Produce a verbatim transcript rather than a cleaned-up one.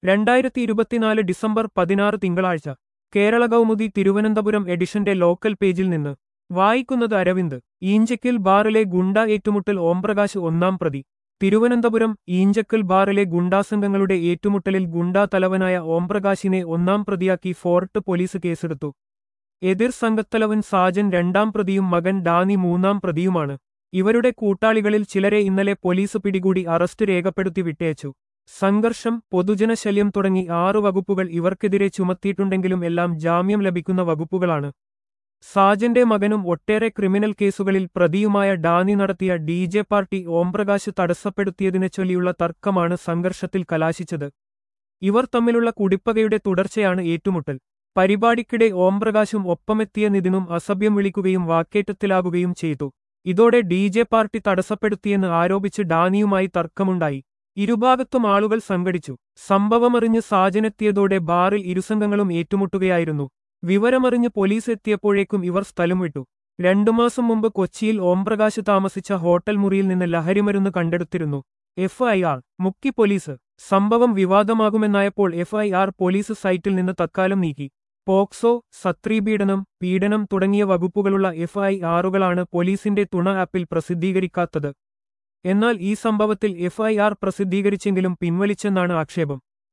രണ്ടായിരത്തി ഇരുപത്തിനാല് ഡിസംബർ പതിനാറ് തിങ്കളാഴ്ച കേരള കൗമുദി തിരുവനന്തപുരം എഡിഷന്റെ ലോക്കൽ പേജിൽ നിന്ന് വായിക്കുന്നത് അരവിന്ദ്. ഈഞ്ചക്കൽ ബാറിലെ ഗുണ്ട ഏറ്റുമുട്ടൽ ഓംപ്രകാശ് ഒന്നാം പ്രതി. തിരുവനന്തപുരം ഈഞ്ചക്കൽ ബാറിലെ ഗുണ്ടാസംഘങ്ങളുടെ ഏറ്റുമുട്ടലിൽ ഗുണ്ടാ തലവനായ ഓംപ്രകാശിനെ ഒന്നാം പ്രതിയാക്കി ഫോർട്ട് പോലീസ് കേസെടുത്തു. എതിർ സംഘത്തലവൻ സാജൻ രണ്ടാം പ്രതിയും മകൻ ഡാനി മൂന്നാം പ്രതിയുമാണ്. ഇവരുടെ കൂട്ടാളികളിൽ ചിലരെ ഇന്നലെ പോലീസ് പിടികൂടി അറസ്റ്റ് രേഖപ്പെടുത്തി വിട്ടയച്ചു. സംഘർഷം, പൊതുജനശല്യം തുടങ്ങി ആറു വകുപ്പുകൾ ഇവർക്കെതിരെ ചുമത്തിയിട്ടുണ്ടെങ്കിലും എല്ലാം ജാമ്യം ലഭിക്കുന്ന വകുപ്പുകളാണ്. സാജന്റെ മകനും ഒട്ടേറെ ക്രിമിനൽ കേസുകളിൽ പ്രതിയുമായ ഡാനി നടത്തിയ ഡി ജെ പാർട്ടി ഓംപ്രകാശ് തടസ്സപ്പെടുത്തിയതിനെ ചൊല്ലിയുള്ള തർക്കമാണ് സംഘർഷത്തിൽ കലാശിച്ചത്. ഇവർ തമ്മിലുള്ള കുടിപ്പകയുടെ തുടർച്ചയാണ് ഏറ്റുമുട്ടൽ. പരിപാടിക്കിടെ ഓംപ്രകാശും ഒപ്പമെത്തിയ നിതിനും അസഭ്യം വിളിക്കുകയും വാക്കേറ്റത്തിലാകുകയും ചെയ്തു. ഇതോടെ ഡി ജെ പാർട്ടി തടസ്സപ്പെടുത്തിയെന്ന് ആരോപിച്ച് ഡാനിയുമായി തർക്കമുണ്ടായി. ഇരുഭാഗത്തും ആളുകൾ സംഘടിച്ചു. സംഭവമറിഞ്ഞ് സാജനെത്തിയതോടെ ബാറിൽ ഇരുസംഘങ്ങളും ഏറ്റുമുട്ടുകയായിരുന്നു. വിവരമറിഞ്ഞ് പോലീസ് എത്തിയപ്പോഴേക്കും ഇവർ സ്ഥലം വിട്ടു. രണ്ടു മാസം മുമ്പ് കൊച്ചിയിൽ ഓംപ്രകാശ് താമസിച്ച ഹോട്ടൽ മുറിയിൽ നിന്ന് ലഹരിമരുന്ന് കണ്ടെടുത്തിരുന്നു. എഫ് ഐ ആർ മുക്കി പോലീസ്. സംഭവം വിവാദമാകുമെന്നായപ്പോൾ എഫ് ഐ ആർ പോലീസ് സൈറ്റിൽ നിന്ന് തത്കാലം നീക്കി. പോക്സോ, സത്രീപീഡനം, പീഡനം തുടങ്ങിയ വകുപ്പുകളുള്ള എഫ് ഐ ആറുകളാണ് പോലീസിന്റെ തുണ ആപ്പിൽ പ്രസിദ്ധീകരിക്കാത്തത്. എന്നാൽ ഈ സംഭവത്തിൽ എഫ് ഐ ആർ പ്രസിദ്ധീകരിച്ചെങ്കിലും പിൻവലിച്ചെന്നാണ് ആക്ഷേപം.